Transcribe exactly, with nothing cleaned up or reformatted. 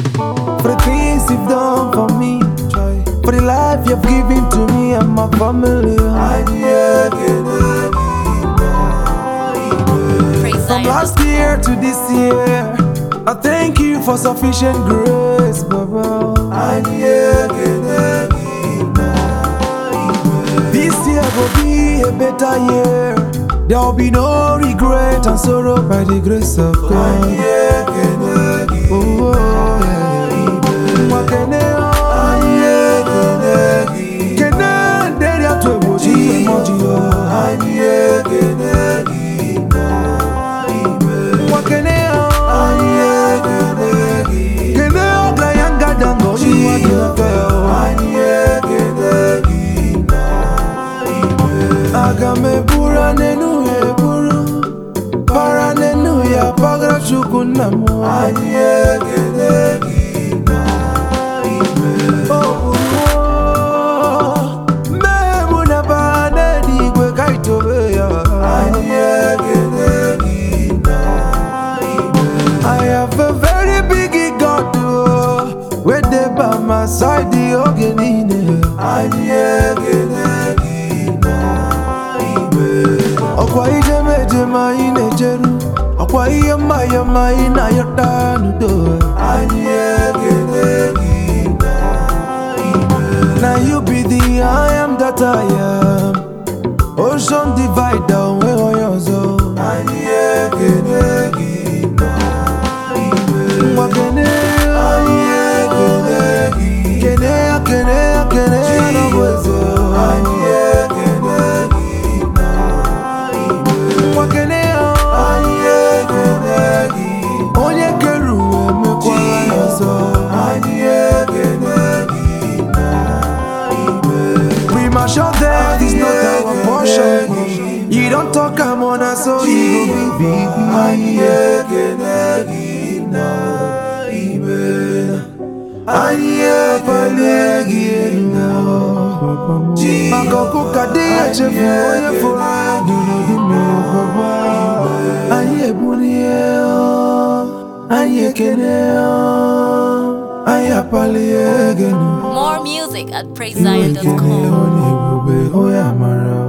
for the things you've done for me, for the life you've given to me and my family. From last year to this year, I thank you for sufficient grace, Baba. This year will be a better year. There will be no regret and sorrow by the grace of God. Oh, yeah. Agame bura nenu e buru, para nenu ya pagra chukuna mo. Anye kene gina ime. Oh oh, me muna ba ne di gwe kaito be ya. Anye kene gina ime. I have a very big God oh, where they by my side the ogenine. Anye kene gina. Okwa ije meje ma ine jeru, okwa iye ma ya ma ina yota nudo. Anye gene gina ime. Now you be the I am that I am. Ocean divider we oyozo. Anye gene gina ime. Mwa gene anye gene gina. Gene gene gene na bwezo. Anye premature death is not our portion. You don't talk, I'm on a so you go be big. Anye kene gina ime. Anye pale gina. Makoko kade chefu oye fura dulu dime baba. Anye bunye anye kene anye pale gina. More music at praise zion dot com. Oh, yeah,